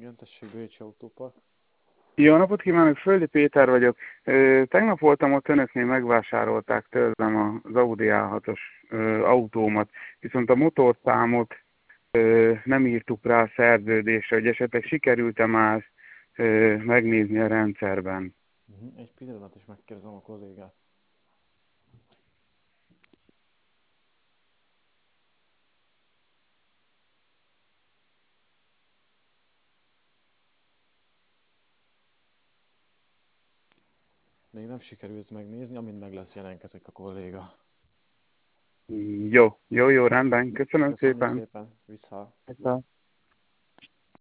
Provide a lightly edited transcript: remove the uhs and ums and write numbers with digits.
Igen, tessék, Bécsi Autópark. Jó napot kívánok, Földi Péter vagyok. Tegnap voltam ott, önöknél megvásárolták tőlem az Audi A6-os autómat, viszont a motorszámot nem írtuk rá a szerződésre, hogy esetleg sikerült-e már ezt megnézni a rendszerben. Egy pillanat, és megkérdezem a kollégát. Még nem sikerült megnézni, amint meg lesz, jelentkezik a kolléga. Jó, rendben. Köszönöm Köszönjük szépen. szépen, vissza. Viszont.